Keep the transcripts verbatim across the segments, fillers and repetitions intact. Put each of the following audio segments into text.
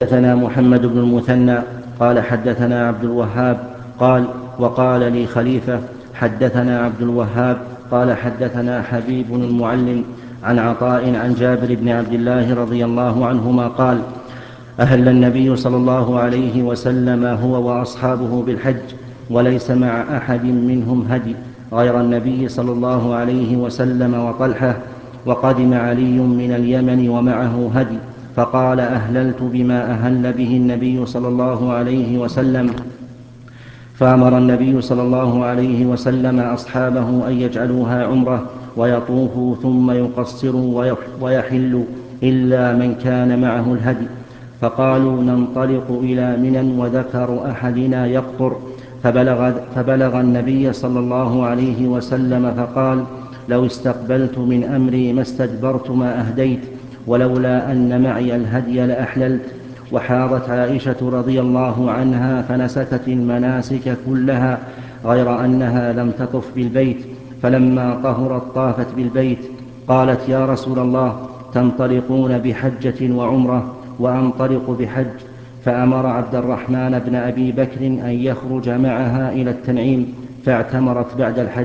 حدثنا محمد بن المثنى قال حدثنا عبد الوهاب قال وقال لي خليفة حدثنا عبد الوهاب قال حدثنا حبيب بن المعلم عن عطاء عن جابر بن عبد الله رضي الله عنهما قال أهل النبي صلى الله عليه وسلم هو وأصحابه بالحج وليس مع أحد منهم هدي غير النبي صلى الله عليه وسلم وطلحة، وقدم علي من اليمن ومعه هدي، فقال أهللت بما أهل به النبي صلى الله عليه وسلم، فأمر النبي صلى الله عليه وسلم أصحابه أن يجعلوها عمرة ويطوفوا ثم يقصروا ويحلوا إلا من كان معه الهدي، فقالوا ننطلق إلى منى وذكر أحدنا يقطر، فبلغ, فبلغ النبي صلى الله عليه وسلم فقال لو استقبلت من أمري ما استدبرت ما أهديت ولولا أن معي الهدي لأحللت. وحاضت عائشة رضي الله عنها فنسكت المناسك كلها غير أنها لم تطف بالبيت، فلما طهرت طافت بالبيت. قالت يا رسول الله تنطلقون بحجة وعمرة وأنطلق بحج، فأمر عبد الرحمن بن أبي بكر أن يخرج معها إلى التنعيم فاعتمرت بعد الحج.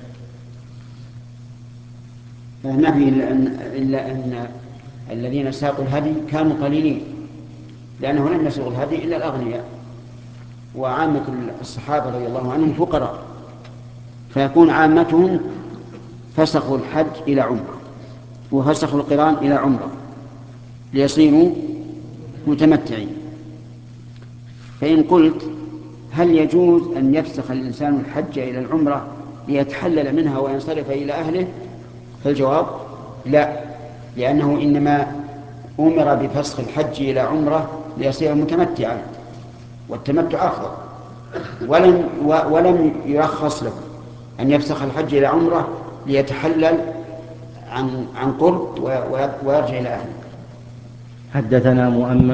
فنفي إلا أن, إلا أن الذين ساقوا الهدي كانوا قليلين، لأنه لم يسوق الهدي إلا الأغنياء، وعامة الصحابة رضي الله عنهم فقراء، فيكون عامتهم فسخوا الحج إلى عمرة وفسخوا القران إلى عمرة ليصيروا متمتعين. فإن قلت هل يجوز أن يفسخ الإنسان الحج إلى العمرة ليتحلل منها وينصرف إلى أهله؟ فالجواب لا، لأنه إنما أمر بفسخ الحج إلى عمرة ليصير متمتعا، والتمتع أفضل، ولم, ولم يرخص له أن يفسخ الحج إلى عمرة ليتحلل عن, عن قرب ويرجع إلى أهله. حدثنا مؤمن